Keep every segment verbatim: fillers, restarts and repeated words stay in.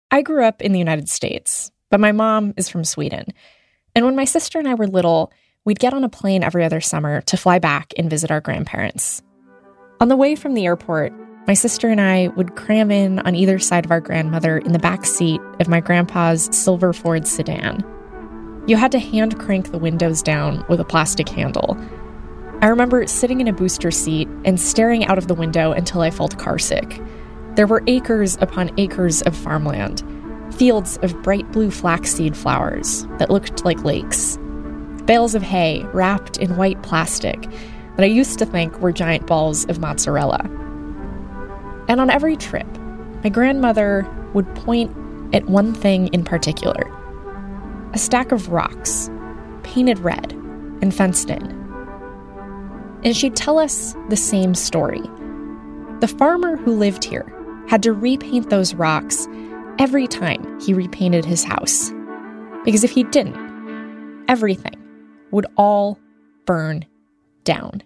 I grew up in the United States, but my mom is from Sweden. And when my sister and I were little, we'd get on a plane every other summer to fly back and visit our grandparents. On the way from the airport, my sister and I would cram in on either side of our grandmother in the back seat of my grandpa's silver Ford sedan. You had to hand crank the windows down with a plastic handle. I remember sitting in a booster seat and staring out of the window until I felt carsick. There were acres upon acres of farmland, fields of bright blue flaxseed flowers that looked like lakes, bales of hay wrapped in white plastic that I used to think were giant balls of mozzarella. And on every trip, my grandmother would point at one thing in particular: a stack of rocks, painted red and fenced in. And she'd tell us the same story. The farmer who lived here had to repaint those rocks every time he repainted his house. Because if he didn't, everything would all burn down.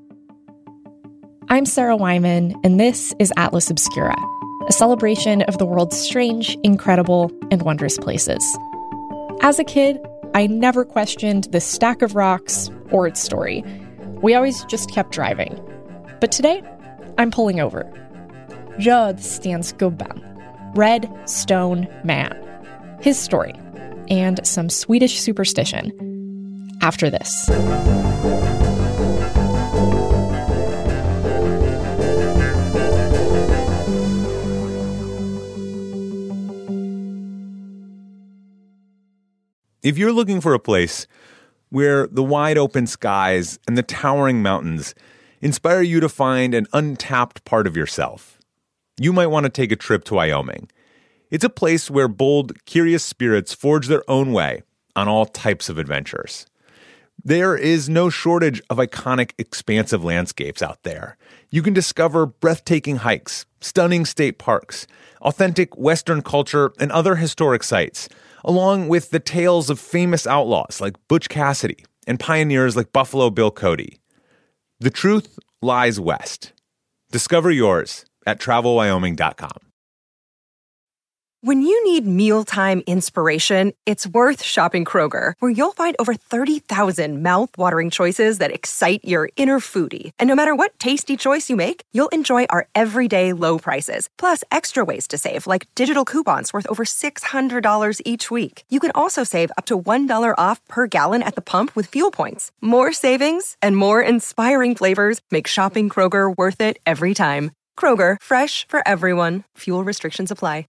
I'm Sarah Wyman, and this is Atlas Obscura, a celebration of the world's strange, incredible, and wondrous places. As a kid, I never questioned the stack of rocks or its story. We always just kept driving. But today, I'm pulling over. Rödstensgubben, Red Stone Man. His story, and some Swedish superstition, after this. If you're looking for a place where the wide open skies and the towering mountains inspire you to find an untapped part of yourself, you might want to take a trip to Wyoming. It's a place where bold, curious spirits forge their own way on all types of adventures. There is no shortage of iconic, expansive landscapes out there. You can discover breathtaking hikes, stunning state parks, authentic Western culture, and other historic sites, along with the tales of famous outlaws like Butch Cassidy and pioneers like Buffalo Bill Cody. The truth lies west. Discover yours at travel wyoming dot com. When you need mealtime inspiration, it's worth shopping Kroger, where you'll find over thirty thousand mouth-watering choices that excite your inner foodie. And no matter what tasty choice you make, you'll enjoy our everyday low prices, plus extra ways to save, like digital coupons worth over six hundred dollars each week. You can also save up to one dollar off per gallon at the pump with fuel points. More savings and more inspiring flavors make shopping Kroger worth it every time. Kroger, fresh for everyone. Fuel restrictions apply.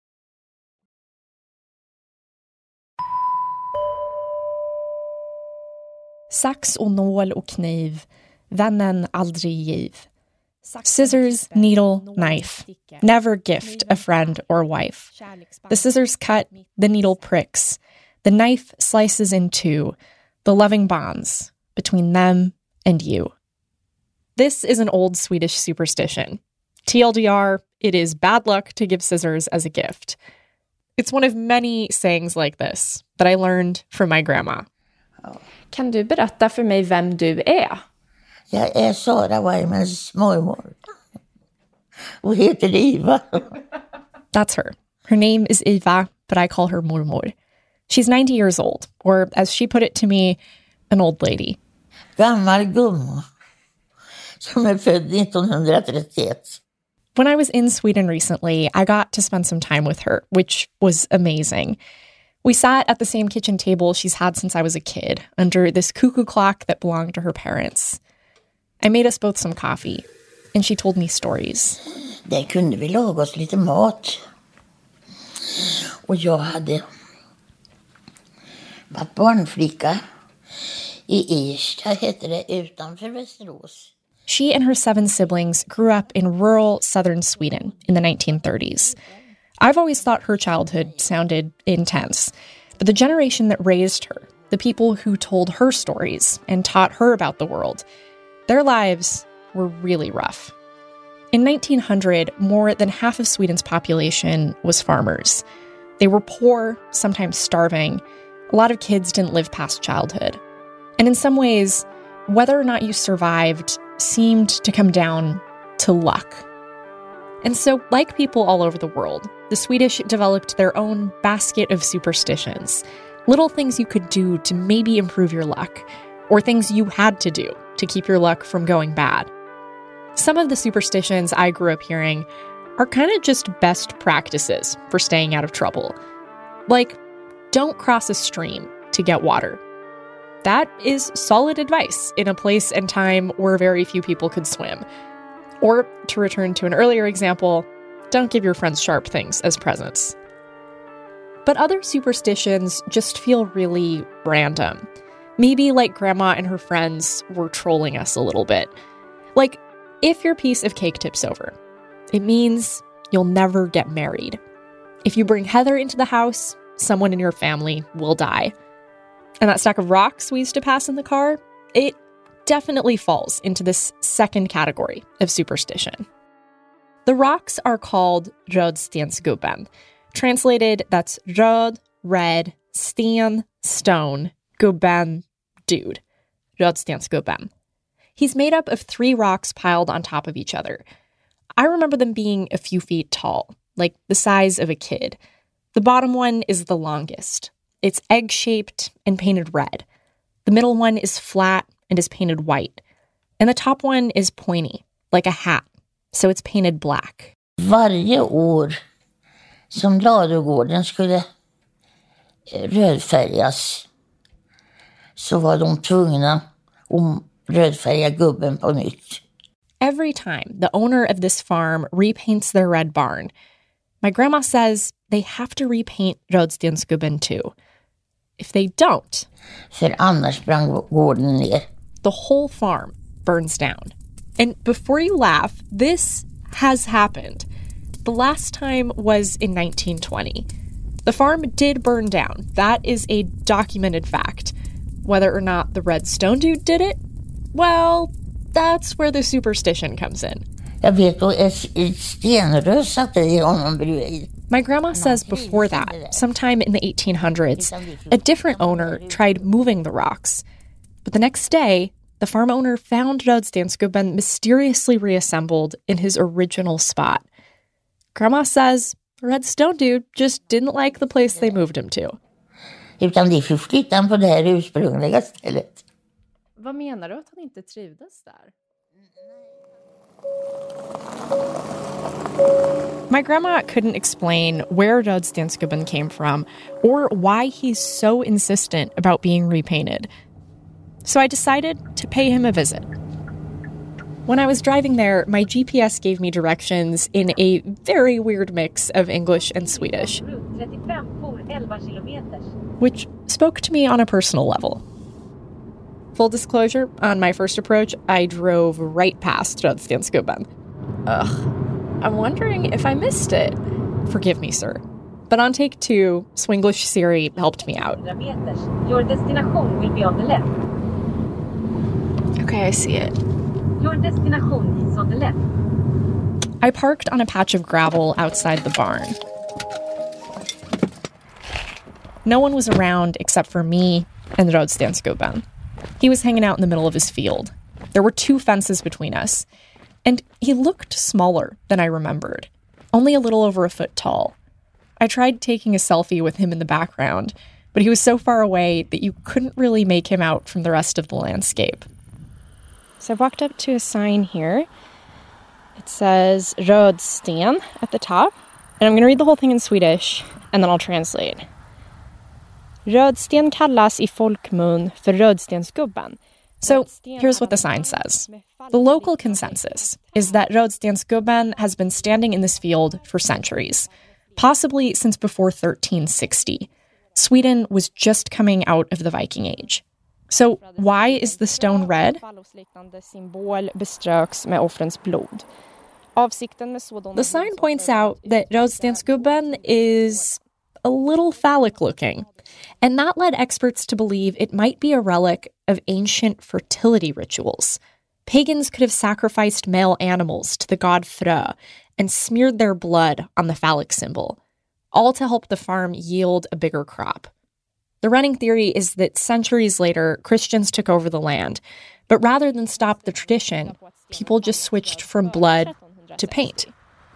Sax och nål och kniv, vännen aldrig giv. Scissors, needle, knife. Never gift a friend or wife. The scissors cut, the needle pricks. The knife slices in two, the loving bonds between them and you. This is an old Swedish superstition. T L D R, it is bad luck to give scissors as a gift. It's one of many sayings like this that I learned from my grandma. Kan du berätta för mig vem du är? Jag är Sara Wymans mormor. Och heter Iva. That's her. Her name is Iva, but I call her mormor. She's ninety years old, or as she put it to me, an old lady. Gammal gumma. Som är född nittonhundratrettioett. When I was in Sweden recently, I got to spend some time with her, which was amazing. We sat at the same kitchen table she's had since I was a kid, under this cuckoo clock that belonged to her parents. I made us both some coffee, and she told me stories. Där kunde vi laga oss lite mat. Och jag hade varit barnflicka i Ersta, heter det, utanför Västerås. She and her seven siblings grew up in rural southern Sweden in the nineteen thirties. I've always thought her childhood sounded intense, but the generation that raised her, the people who told her stories and taught her about the world, their lives were really rough. In nineteen hundred, more than half of Sweden's population was farmers. They were poor, sometimes starving. A lot of kids didn't live past childhood. And in some ways, whether or not you survived seemed to come down to luck. And so, like people all over the world, the Swedish developed their own basket of superstitions, little things you could do to maybe improve your luck, or things you had to do to keep your luck from going bad. Some of the superstitions I grew up hearing are kind of just best practices for staying out of trouble. Like, don't cross a stream to get water. That is solid advice in a place and time where very few people could swim. Or, to return to an earlier example, don't give your friends sharp things as presents. But other superstitions just feel really random. Maybe like Grandma and her friends were trolling us a little bit. Like, if your piece of cake tips over, it means you'll never get married. If you bring heather into the house, someone in your family will die. And that stack of rocks we used to pass in the car, it definitely falls into this second category of superstition. The rocks are called rödstensgubben. Translated, that's röd, red, sten, stone, gubben, dude. Rödstensgubben. He's made up of three rocks piled on top of each other. I remember them being a few feet tall, like the size of a kid. The bottom one is the longest. It's egg-shaped and painted red. The middle one is flat and is painted white. And the top one is pointy, like a hat, so it's painted black. Varje år som ladugården skulle rödfärgas så var de tvungna att rödfärga gubben på nytt. Every time the owner of this farm repaints their red barn, my grandma says they have to repaint rödstensgubben too. If they don't, för annars brann gården ner. The whole farm burns down. And before you laugh, this has happened. The last time was in nineteen twenty. The farm did burn down. That is a documented fact. Whether or not the Red Stone Dude did it, well, that's where the superstition comes in. Jag vet då ett stenrör satte i honom bredvid. My grandma says before that, sometime in the eighteen hundreds, a different owner tried moving the rocks. But the next day, the farm owner found Rödstensgubben mysteriously reassembled in his original spot. Grandma says Red Stone Dude just didn't like the place they moved him to. Utan de fick flytta han på det här ursprungliga stället. Vad menar du att han inte trivdes där? My grandma couldn't explain where Rödstensgubben came from or why he's so insistent about being repainted. So I decided to pay him a visit. When I was driving there, my G P S gave me directions in a very weird mix of English and Swedish, which spoke to me on a personal level. Full disclosure, on my first approach, I drove right past Rödstensgubben. Ugh. I'm wondering if I missed it. Forgive me, sir. But on take two, Swinglish Siri helped me out. Your destination will be on the left. Okay, I see it. Your destination is on the left. I parked on a patch of gravel outside the barn. No one was around except for me and Rödstensgubben. He was hanging out in the middle of his field. There were two fences between us. And he looked smaller than I remembered, only a little over a foot tall. I tried taking a selfie with him in the background, but he was so far away that you couldn't really make him out from the rest of the landscape. So I walked up to a sign here. It says Rödsten at the top, and I'm going to read the whole thing in Swedish, and then I'll translate. Rödsten kallas I folkmun för Rödstensgubben. So here's what the sign says. The local consensus is that Rödstensgubben has been standing in this field for centuries, possibly since before thirteen sixty. Sweden was just coming out of the Viking Age. So why is the stone red? The sign points out that Rödstensgubben is a little phallic-looking, and that led experts to believe it might be a relic of ancient fertility rituals. Pagans could have sacrificed male animals to the god Frö and smeared their blood on the phallic symbol, all to help the farm yield a bigger crop. The running theory is that centuries later, Christians took over the land, but rather than stop the tradition, people just switched from blood to paint.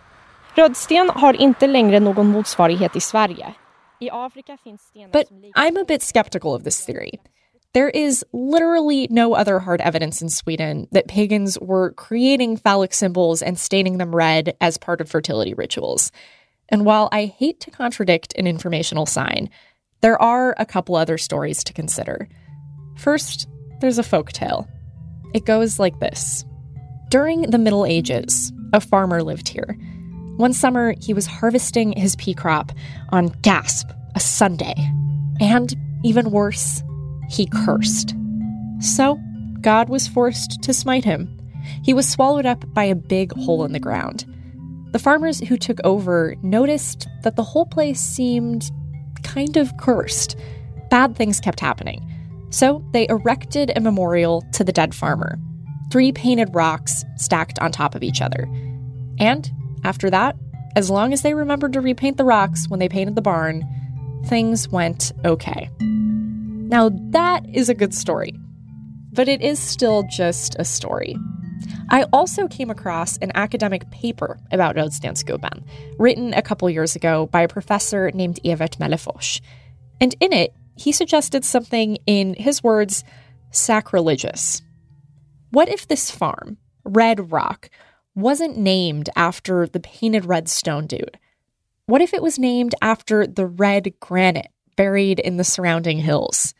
Rödsten har inte längre någon motsvarighet i Sverige. I Afrika finns stenar But som I'm a bit skeptical of this theory. There is literally no other hard evidence in Sweden that pagans were creating phallic symbols and staining them red as part of fertility rituals. And while I hate to contradict an informational sign, there are a couple other stories to consider. First, there's a folktale. It goes like this. During the Middle Ages, a farmer lived here. One summer, he was harvesting his pea crop on, gasp, a Sunday. And, even worse, he cursed. So, God was forced to smite him. He was swallowed up by a big hole in the ground. The farmers who took over noticed that the whole place seemed kind of cursed. Bad things kept happening. So they erected a memorial to the dead farmer. Three painted rocks stacked on top of each other. And after that, as long as they remembered to repaint the rocks when they painted the barn, things went okay. Now that is a good story, but it is still just a story. I also came across an academic paper about Rödstensgubben, written a couple years ago by a professor named Evert Mellefors. And in it, he suggested something, in his words, sacrilegious. What if this farm, Red Rock, wasn't named after the painted red stone dude? What if it was named after the red granite buried in the surrounding hills?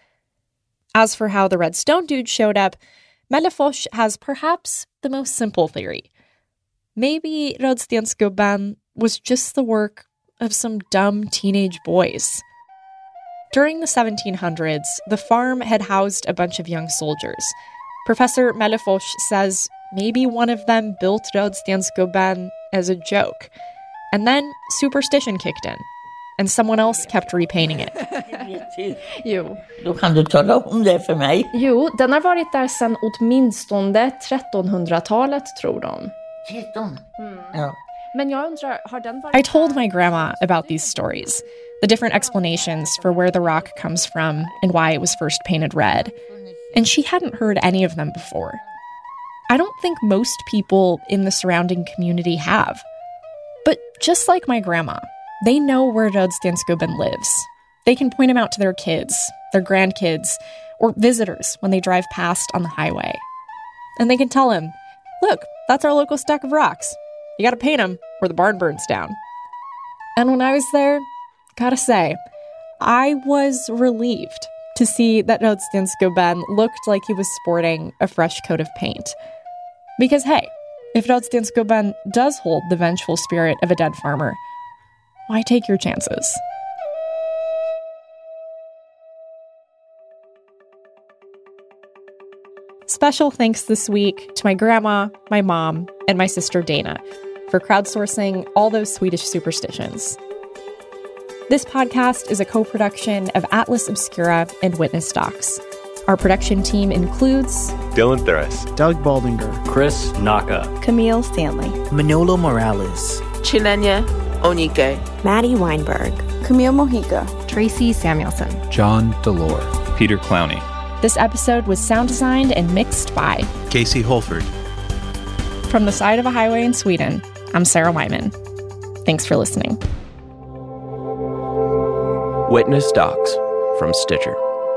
As for how the red stone dude showed up, Mellefors has perhaps the most simple theory. Maybe Rödstensgubben was just the work of some dumb teenage boys. During the seventeen hundreds, the farm had housed a bunch of young soldiers. Professor Mellefors says maybe one of them built Rödstensgubben as a joke. And then superstition kicked in, and someone else kept repainting it. Jo. Då kan du tala om det för mig. Jo, den har varit där sedan åtminstone trettonhundratalet, tror de. tretton? Ja. Men jag undrar, har den varit... I told my grandma about these stories, the different explanations for where the rock comes from and why it was first painted red, and she hadn't heard any of them before. I don't think most people in the surrounding community have. But just like my grandma, they know where Rödstensgubben lives. They can point him out to their kids, their grandkids, or visitors when they drive past on the highway. And they can tell him, look, that's our local stack of rocks. You gotta paint them or the barn burns down. And when I was there, gotta say, I was relieved to see that Rödstensgubben looked like he was sporting a fresh coat of paint. Because hey, if Rödstensgubben does hold the vengeful spirit of a dead farmer, why take your chances? Special thanks this week to my grandma, my mom, and my sister Dana for crowdsourcing all those Swedish superstitions. This podcast is a co-production of Atlas Obscura and Witness Docs. Our production team includes Dylan Thuris, Doug Baldinger, Chris Naka, Camille Stanley, Manolo Morales, Chinenya Onike, Maddie Weinberg, Camille Mojica, Tracy Samuelson, John Delore, Peter Clowney. This episode was sound designed and mixed by Casey Holford. From the side of a highway in Sweden, I'm Sarah Wyman. Thanks for listening. Witness Docs from Stitcher.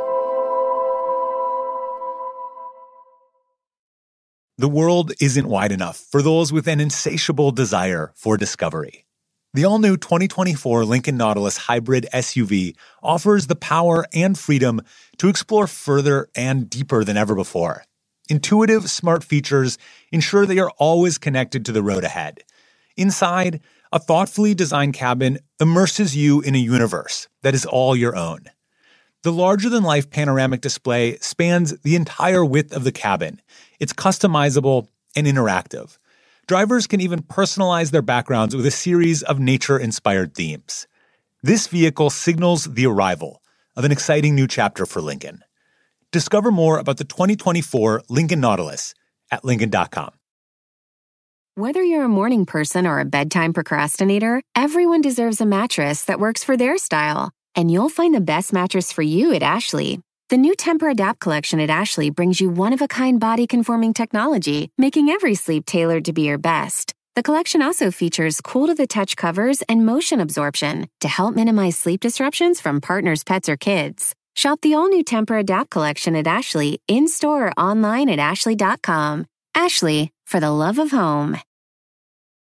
The world isn't wide enough for those with an insatiable desire for discovery. The all-new twenty twenty-four Lincoln Nautilus Hybrid S U V offers the power and freedom to explore further and deeper than ever before. Intuitive, smart features ensure that you're always connected to the road ahead. Inside, a thoughtfully designed cabin immerses you in a universe that is all your own. The larger-than-life panoramic display spans the entire width of the cabin. It's customizable and interactive. Drivers can even personalize their backgrounds with a series of nature-inspired themes. This vehicle signals the arrival of an exciting new chapter for Lincoln. Discover more about the twenty twenty-four Lincoln Nautilus at Lincoln dot com. Whether you're a morning person or a bedtime procrastinator, everyone deserves a mattress that works for their style. And you'll find the best mattress for you at Ashley. The new Temper-Adapt collection at Ashley brings you one-of-a-kind body-conforming technology, making every sleep tailored to be your best. The collection also features cool-to-the-touch covers and motion absorption to help minimize sleep disruptions from partners, pets, or kids. Shop the all-new Tempur-Adapt collection at Ashley, in-store or online at ashley dot com. Ashley, for the love of home.